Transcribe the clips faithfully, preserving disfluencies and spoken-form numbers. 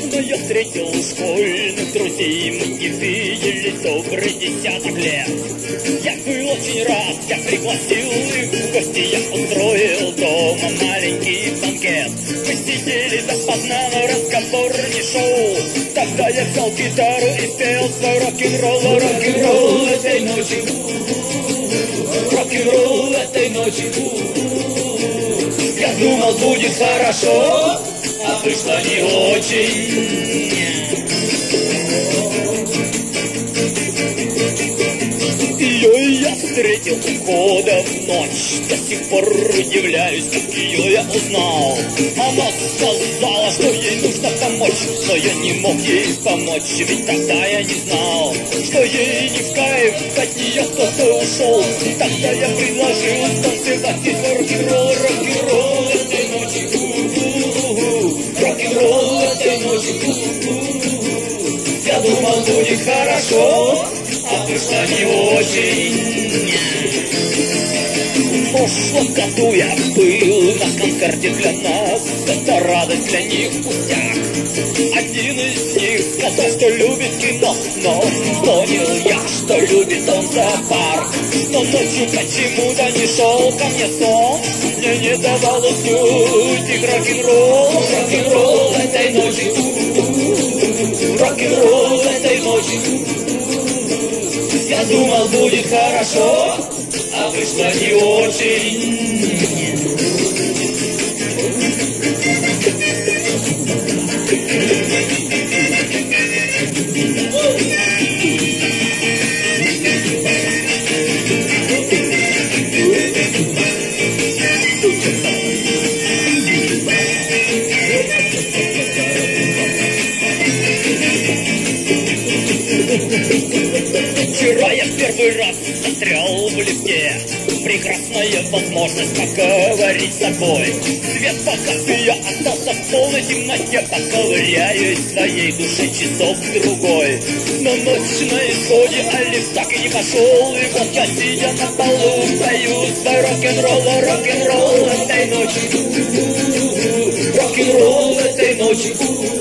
но я встретил школьных друзей. Мы не виделись добрый десяток лет. Я был очень рад, я пригласил их в гости. Я устроил дома маленький банкет. Мы сидели допоздна, но разговор не шел. Тогда я взял гитару и спел свой рок-н-ролл. Рок-н-ролл этой ночи, рок-н-ролл этой ночи. Я думал, будет хорошо, а вышло не очень. Ее я встретил у входа в ночь. До сих пор удивляюсь, как ее я узнал. Она сказала, что ей нужно помочь, но я не мог ей помочь, ведь тогда я не знал, что ей не в кайф, от нее кто-то ушел. Тогда я предложил станцевать и рок-н-ролл, рок-н-ролл этой ночи, рок-н-ролл этой ночи. Я думал, будет хорошо, а вышло не очень. В прошлом году я был на концерте для нас. Это радость, для них пустяк. Один из них сказал, что любит кино, но понял я, что любит он зоопарк. Но ночью почему-то не шел ко мне сон. Мне не давал уснуть их рок-н-ролл, рок-н-ролл этой ночи, рок-н-ролл этой ночи. Я думал, будет хорошо, а вышло не очень. Вчера я в первый раз застрял в лифте. Прекрасная возможность поговорить с собой. Свет погас, и я остался в полной темноте. Поковыряюсь в своей душе часов-другой. Но ночь на исходе, а лифт так и не пошел. И вот я, сидя на полу, пою свой рок-н-ролл, рок-н-ролл этой ночи, рок-н-ролл этой ночи.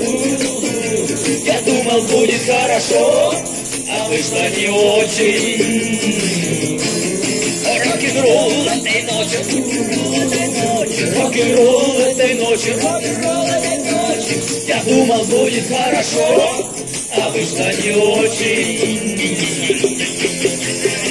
Я думал, будет хорошо, а вышло не очень. Рок-н-ролл этой ночи, рок-н-ролл этой ночи, рок-н-ролл этой ночи. Я думал, будет хорошо, а вышло не очень.